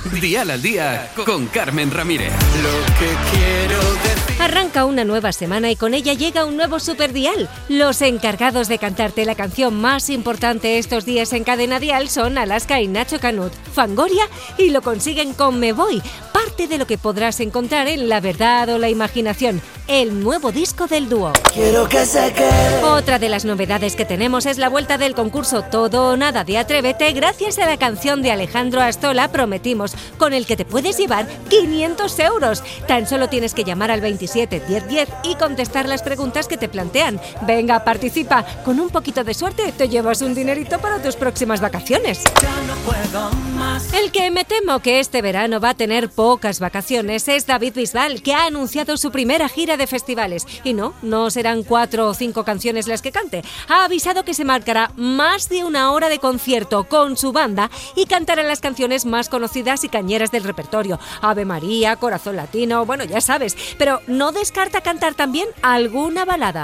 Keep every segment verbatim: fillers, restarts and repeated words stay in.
Dial al Día con Carmen Ramírez. Lo que quiero decir. Arranca una nueva semana y con ella llega un nuevo Superdial. Los encargados de cantarte la canción más importante estos días en Cadena Dial son Alaska y Nacho Canut, Fangoria, y lo consiguen con Me Voy, parte de lo que podrás encontrar en La Verdad o la Imaginación, el nuevo disco del dúo. Quiero que se quede. Otra de las novedades que tenemos es la vuelta del concurso Todo o Nada de Atrévete, gracias a la canción de Alejandro Astola, Prometimos, con el que te puedes llevar quinientos euros. Tan solo tienes que llamar al veintisiete diez diez y contestar las preguntas que te plantean. Venga, participa. Con un poquito de suerte te llevas un dinerito para tus próximas vacaciones. Ya no puedo más. El que me temo que este verano va a tener pocas vacaciones es David Bisbal, que ha anunciado su primera gira de festivales. Y no, no serán cuatro o cinco canciones las que cante. Ha avisado que se marcará más de una hora de concierto con su banda y cantará las canciones más conocidas y cañeras del repertorio. Ave María, Corazón Latino, bueno, ya sabes. Pero no descarta cantar también alguna balada.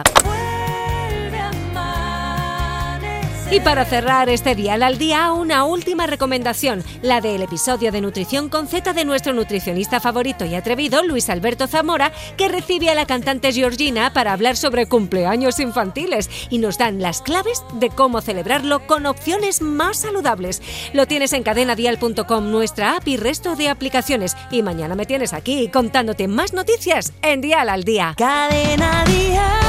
Y para cerrar este Dial al Día, una última recomendación, la del episodio de Nutrición con Z de nuestro nutricionista favorito y atrevido, Luis Alberto Zamora, que recibe a la cantante Georgina para hablar sobre cumpleaños infantiles y nos dan las claves de cómo celebrarlo con opciones más saludables. Lo tienes en cadena dial punto com, nuestra app y resto de aplicaciones. Y mañana me tienes aquí contándote más noticias en Dial al Día. Cadena Dial.